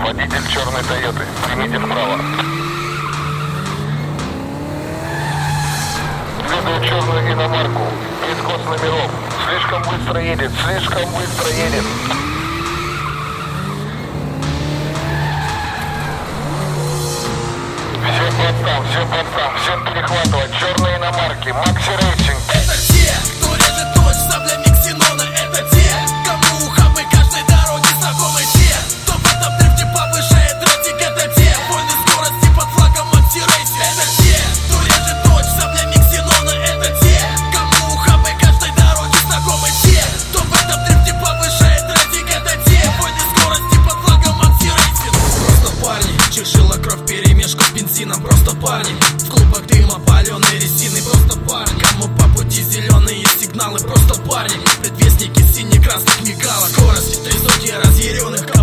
Водитель черной Тойоты, примите вправо. Следует черную иномарку, без госномеров. Слишком быстро едет, слишком быстро едет. Всем подстам, всем перехватывать. Черные иномарки, Макси Рейсинг. Это те, кто режет ночь саблями ксенона. Это те, кому ухабы каждой дороги знакомы. Те, кто в этом дрифте повышает рейтинг. Это те, воины скорости под флагом Макси Рейсинг. Это те, кто режет ночь саблями ксенона. Это те, кому ухабы каждой дороги знакомы. Те, кто в этом дрифте повышает рейтинг. Это те, воины скорости под флагом Макси Рейсинг. Просто парни, чешила кровь перемешку с бензином. Просто парни, в клубах дыма паленой резины. Просто парни, кому по пути зеленые сигналы. Просто парни, предвестники сине-красных мигалок. Скорость 300 разъяренных.